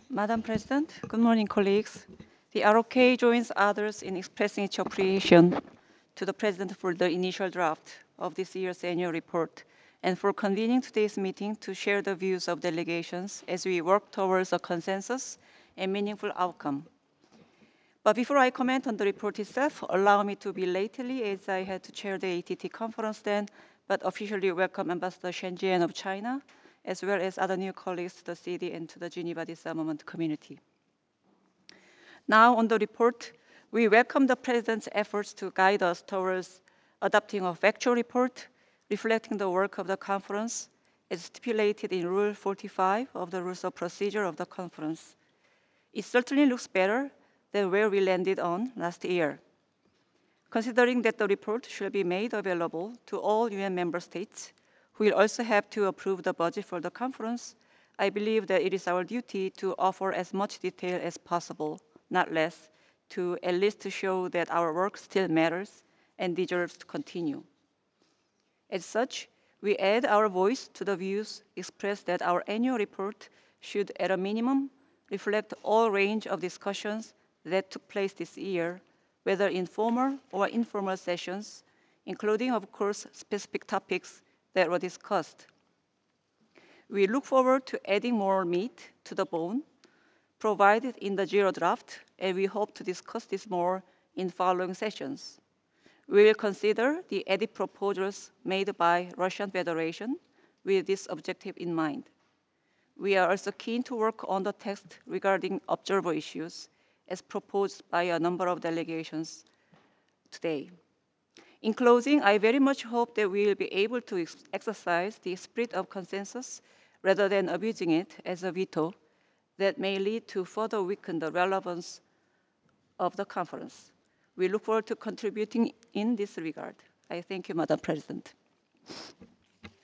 Madam President, good morning, colleagues. The ROK joins others in expressing its appreciation to the President for the initial draft of this year's annual report and for convening today's meeting to share the views of delegations as we work towards a consensus and meaningful outcome. But before I comment on the report itself, allow me to belatedly, as I had to chair the ATT conference then, but officially welcome Ambassador Shen Jian of China, as well as other new colleagues to the city and to the Geneva Disarmament community. Now on the report, we welcome the President's efforts to guide us towards adopting a factual report reflecting the work of the conference as stipulated in Rule 45 of the Rules of Procedure of the conference. It certainly looks better than where we landed on last year. Considering that the report should be made available to all UN member states, who will also have to approve the budget for the conference, I believe that it is our duty to offer as much detail as possible, not less, to at least to show that our work still matters and deserves to continue. As such, we add our voice to the views expressed that our annual report should, at a minimum, reflect all range of discussions that took place this year, whether in formal or informal sessions, including, of course, specific topics that were discussed. We look forward to adding more meat to the bone provided in the zero draft, and we hope to discuss this more in following sessions. We will consider the edit proposals made by Russian Federation with this objective in mind. We are also keen to work on the text regarding observer issues as proposed by a number of delegations today. In closing, I very much hope that we will be able to exercise the spirit of consensus rather than abusing it as a veto that may lead to further weaken the relevance of the conference. We look forward to contributing in this regard. I thank you, Madam President.